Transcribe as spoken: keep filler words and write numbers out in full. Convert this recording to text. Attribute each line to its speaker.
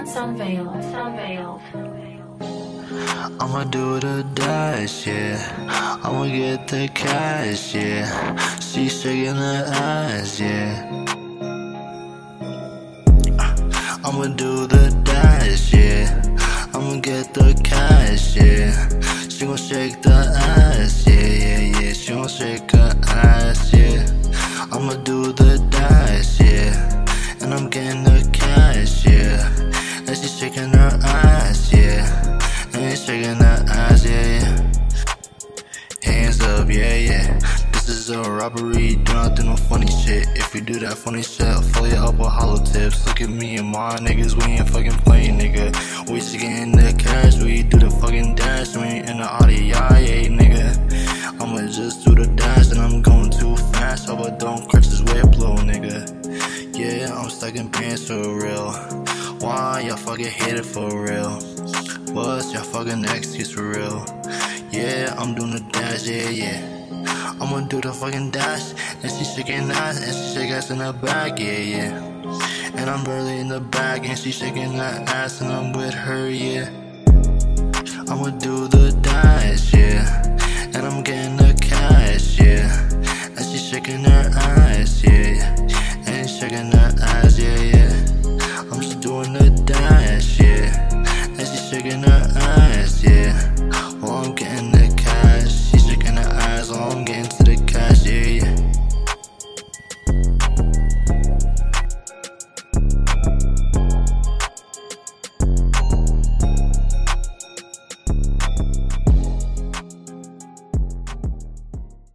Speaker 1: Once unveiled, once unveiled.
Speaker 2: I'ma do the dash, yeah. I'ma get the cash, yeah. She shaking her ass, yeah. I'ma do the dash, yeah. I'ma get the cash, yeah. She gon' shake the ass, yeah, yeah, yeah. She gon' shake her ass, yeah. I'ma do the dash, yeah. And I'm getting the cash, yeah. And she's shaking her ass, yeah. And she's shaking her ass, yeah, yeah. Hands up, yeah, yeah. This is a robbery, do not do no funny shit. If you do that funny shit, I'll follow you up with hollow tips. Look at me and my niggas, we ain't fucking playing, nigga. We just getting the cash, we do the fucking dash. We ain't in the Audi, yeah, yeah, nigga. I'ma just do the dash and I'm going too fast. Hope I don't crash this way blow, nigga. Yeah, I'm stuck in pants for real. Why y'all fucking hate it for real? What's y'all fucking excuse for real? Yeah, I'm doing the dash, yeah, yeah. I'ma do the fucking dash, and she shaking ass, and she shake ass in her back, yeah, yeah. And I'm barely in the back, and she shaking that ass, and I'm with her, yeah. I'ma do the dash, yeah. And I'm getting the cash, yeah. And she shaking her